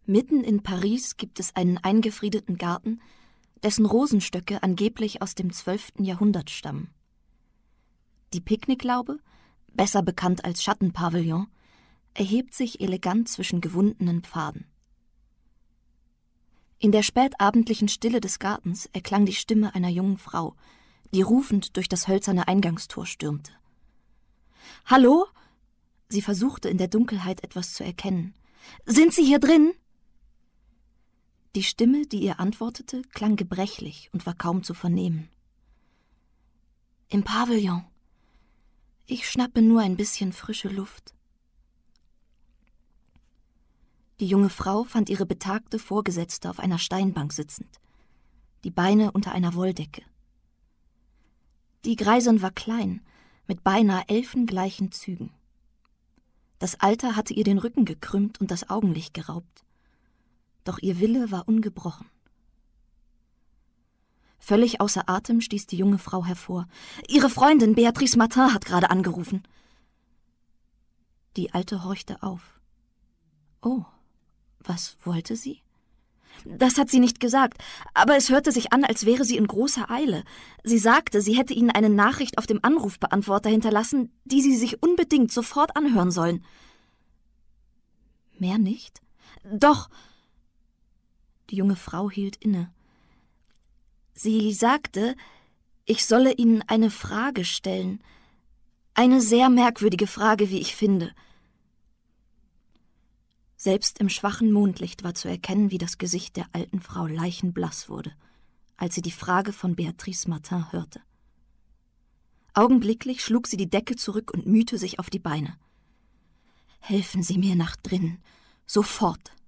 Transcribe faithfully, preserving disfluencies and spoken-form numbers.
Mitten in Paris gibt es einen eingefriedeten Garten, dessen Rosenstöcke angeblich aus dem zwölften Jahrhundert stammen. Die Picknicklaube, besser bekannt als Schattenpavillon, erhebt sich elegant zwischen gewundenen Pfaden. In der spätabendlichen Stille des Gartens erklang die Stimme einer jungen Frau, die rufend durch das hölzerne Eingangstor stürmte. »Hallo?« Sie versuchte in der Dunkelheit etwas zu erkennen. »Sind Sie hier drin?« Die Stimme, die ihr antwortete, klang gebrechlich und war kaum zu vernehmen. »Im Pavillon. Ich schnappe nur ein bisschen frische Luft.« Die junge Frau fand ihre betagte Vorgesetzte auf einer Steinbank sitzend, die Beine unter einer Wolldecke. Die Greisin war klein, mit beinahe elfengleichen Zügen. Das Alter hatte ihr den Rücken gekrümmt und das Augenlicht geraubt. Doch ihr Wille war ungebrochen. Völlig außer Atem stieß die junge Frau hervor. »Ihre Freundin Beatrice Martin hat gerade angerufen.« Die Alte horchte auf. »Oh, was wollte sie?« »Das hat sie nicht gesagt, aber es hörte sich an, als wäre sie in großer Eile. Sie sagte, sie hätte Ihnen eine Nachricht auf dem Anrufbeantworter hinterlassen, die Sie sich unbedingt sofort anhören sollen.« »Mehr nicht?« »Doch!« Die junge Frau hielt inne. »Sie sagte, ich solle Ihnen eine Frage stellen. Eine sehr merkwürdige Frage, wie ich finde.« Selbst im schwachen Mondlicht war zu erkennen, wie das Gesicht der alten Frau leichenblass wurde, als sie die Frage von Beatrice Martin hörte. Augenblicklich schlug sie die Decke zurück und mühte sich auf die Beine. »Helfen Sie mir nach drinnen, sofort«,